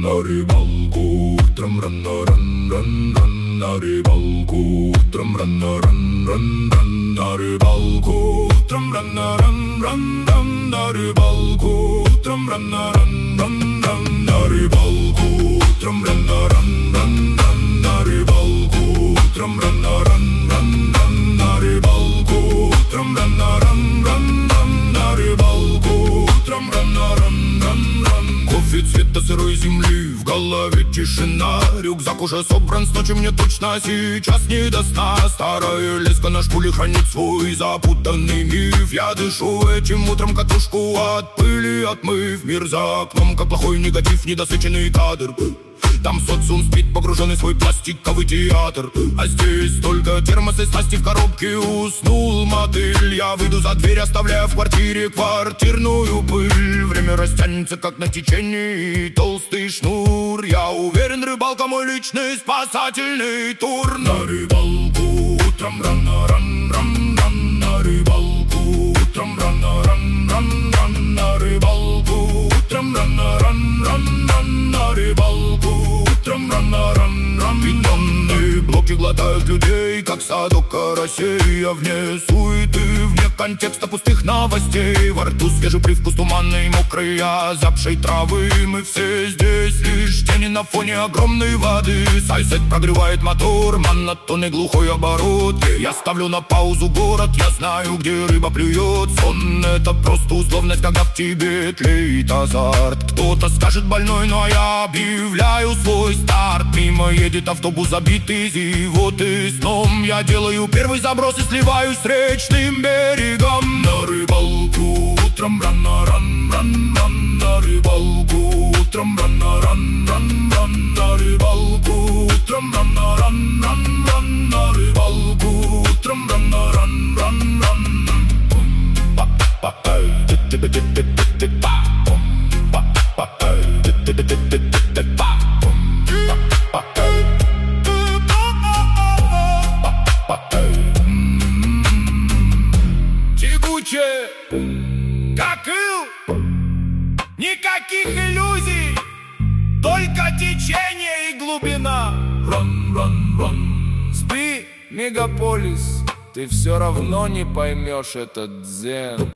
на рыбалку, утром рано, ран, на рыбалку, утром рано, ран, на рыбалку, утром рано, ран, на рыбалку, утром рано, ран, на рыбалку, утром рано, ран, на рыбалку, утром рано, ран, на рыбалку, утром рано, ран, на рыбалку, утром рано, ран. Кофе цвета сырой земли, в голове тишина. Рюкзак уже собран, с ночи мне точно сейчас не до сна. Старая леска на шпуле хранит свой запутанный миф. Я дышу этим утром катушку от пыли отмыв. Мир за окном, как плохой негатив, недосвеченный кадр. Там социум спит, погруженный в свой пластиковый театр. А здесь только термосы, снасти в коробке. Уснул мотыль. Я выйду за дверь, оставляя в квартире квартирную пыль. Время растянется, как на течении, толстый шнур. Я уверен, рыбалка мой личный спасательный тур. На рыбалку утром рано, ран, на рыбалку утром рано, ран, на рыбалку утром рано, ран, на рыбалку утром рано, ран. Бетонные блоки глотают людей, как садок карасей. А вне суеты, вне контекста пустых новостей. Во рту свежий привкус туманной, мокрой, озябшей травы. Мы все здесь, лишь тени на фоне огромной воды. Сайсет прогревает мотор, монотонный глухой оборот. Я ставлю на паузу город, я знаю, где рыба плюет. Сон — это просто условность, когда в тебе тлеет азарт. Кто-то скажет больной, но я объявляю свой старт. Мимо едет автобус, забитый зевотой сном. Я делаю первый заброс и сливаюсь с речным берегом. На рыбалку утром рано, ран, на рыбалку утром рано, ран, на рыбалку утром рано, ран, на рыбалку утром рано, ран. Тягуче, как ил, никаких иллюзий, только течение и глубина. Ран. Спи, мегаполис, ты все равно не поймешь этот дзен.